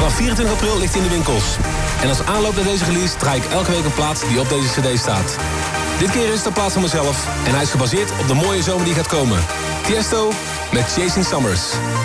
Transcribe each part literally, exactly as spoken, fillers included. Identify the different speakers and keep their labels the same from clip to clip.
Speaker 1: Vanaf vierentwintig april ligt hij in de winkels. En als aanloop naar deze release draai ik elke week een plaat die op deze cd staat. Dit keer is het een plaat van mezelf en hij is gebaseerd op de mooie zomer die gaat komen. Tiesto met Chasing Summers.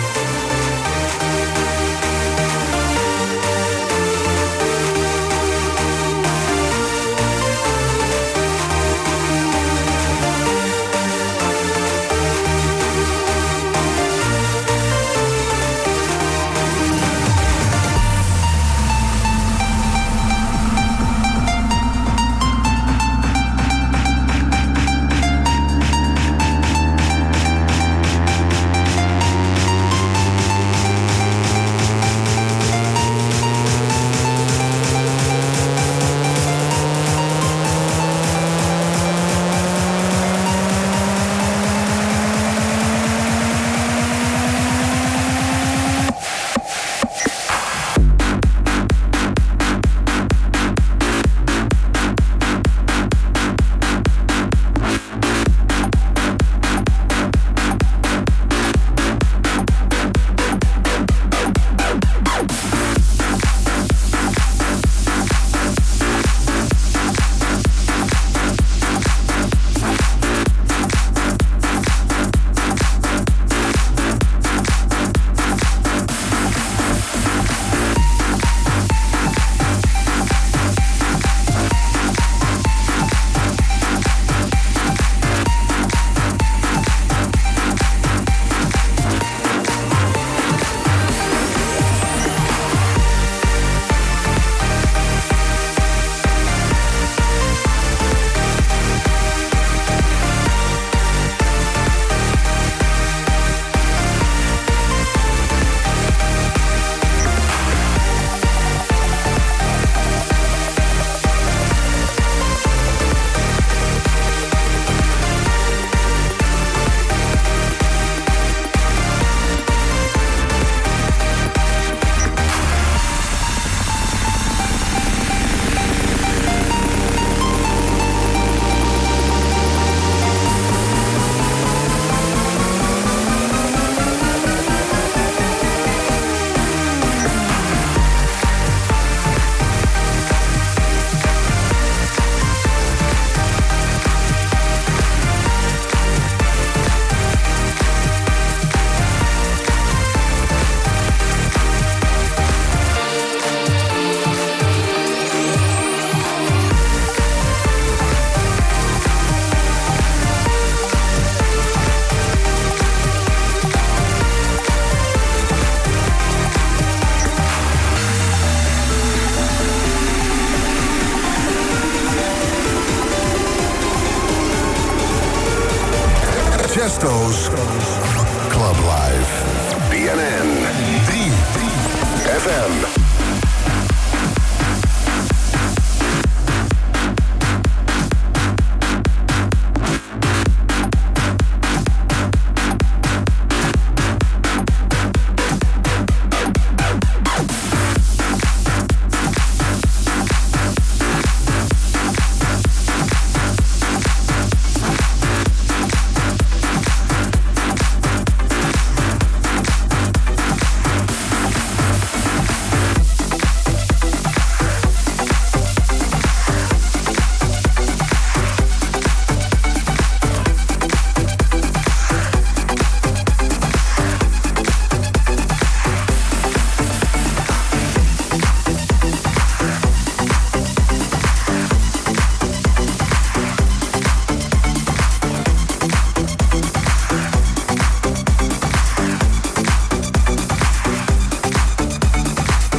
Speaker 2: Tiesto's Club Live. B N N drie F M.